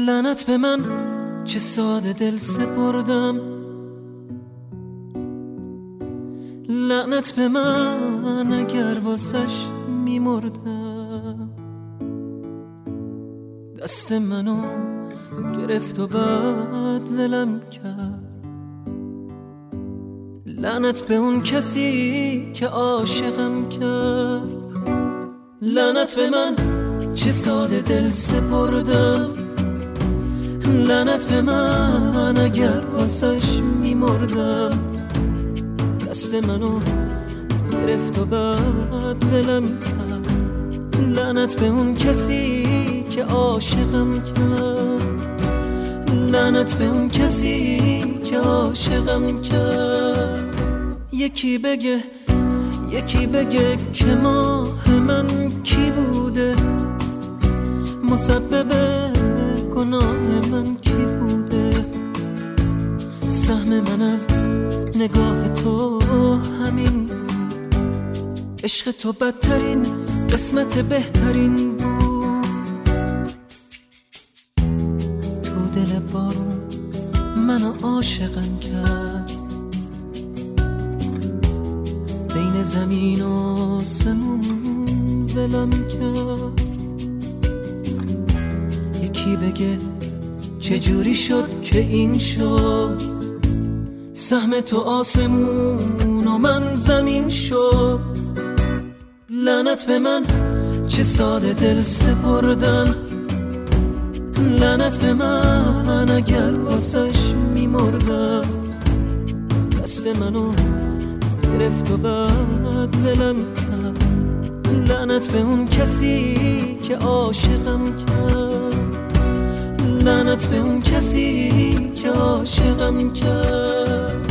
لعنت به من چه ساده دل سپردم، لعنت به من اگر واسش میمردم. دست منو گرفت و بعد ولم کرد. لعنت به اون کسی که عاشقم کرد. لعنت به من چه ساده دل سپردم، لعنت به من اگر واسش میمردم. دست منو گرفت و بعد ولم کرد. لعنت به اون کسی که عاشقم کرد. لعنت به اون کسی که عاشقم کرد. یکی بگه که ماه من کی بوده، مسبب گناه من کی بوده. سهم من از نگاه تو همین، عشق تو بدترین قسمت بهترین بود. تو دل بارون منو عاشقم کرد، بین زمین و آسمون ولم کرد. یکی بگه چجوری شد که این شد، سهم تو آسمون و من زمین شد. لعنت به من چه ساده دل سپردم، لعنت به من اگر واسش میمردم. دست منو گرفت و بعد ولم کرد. لعنت به اون کسی که عاشقم کرد. لعنت به اون کسی که عاشقم کرد.